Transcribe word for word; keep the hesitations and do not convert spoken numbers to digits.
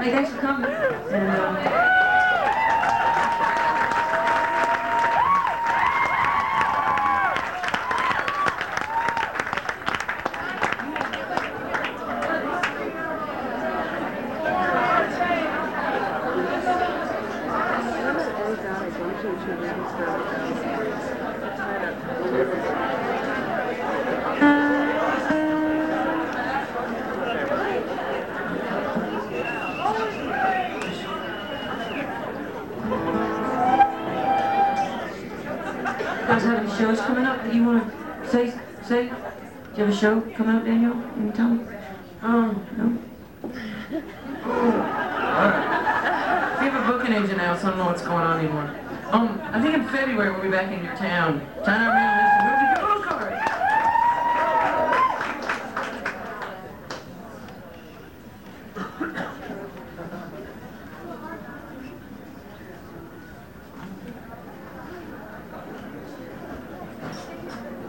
Hey, thanks for coming. And, uh, you guys have any shows coming up that you want to say? Say? Do you have a show coming up, Daniel? Anytime? Um, no? Alright. We have a booking agent now, so I don't know what's going on anymore. Um, I think in February we'll be back in your town. China Man,